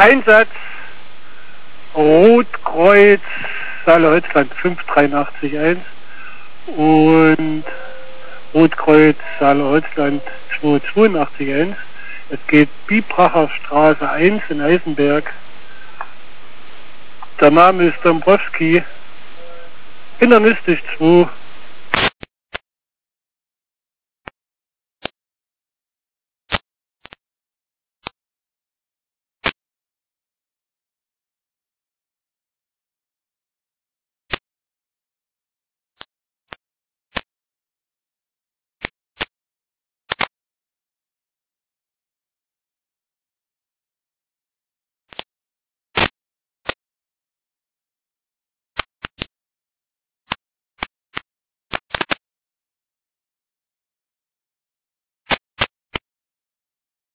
Einsatz Rotkreuz Saale-Holzland 5881 und Rotkreuz Saale-Holzland 2881. Es geht Biebracher Straße 1 in Eisenberg. Der Name ist Dombrowski. Internistisch 2.